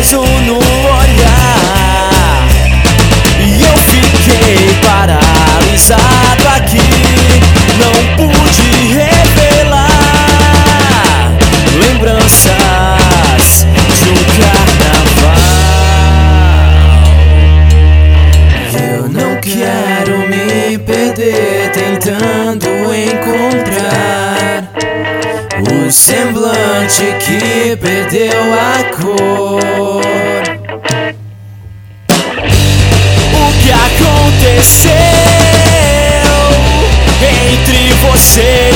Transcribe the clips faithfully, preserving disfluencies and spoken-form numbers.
beijo no olhar e eu fiquei paralisado aqui. Não pude revelar lembranças de um carnaval. Eu não quero me perder tentando encontrar o semblante que perdeu a cor. O que aconteceu entre você e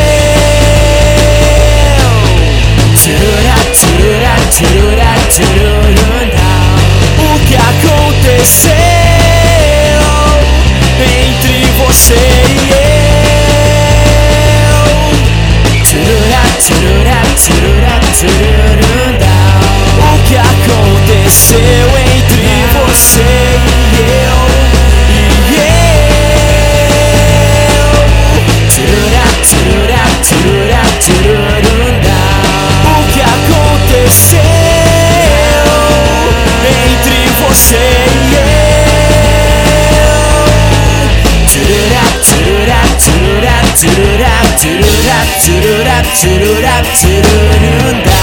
eu? Tururá, tururá, tururá, tururá. O que aconteceu entre você e eu? Tururá, tururá, tururá, tururá. O que aconteceu entre você e eu? E eu? Tururá, tururá, tururá, tururá. O que aconteceu entre você e eu? Tururá, tururá, tururá, tururá, tururá, tururá, tururá, tururá.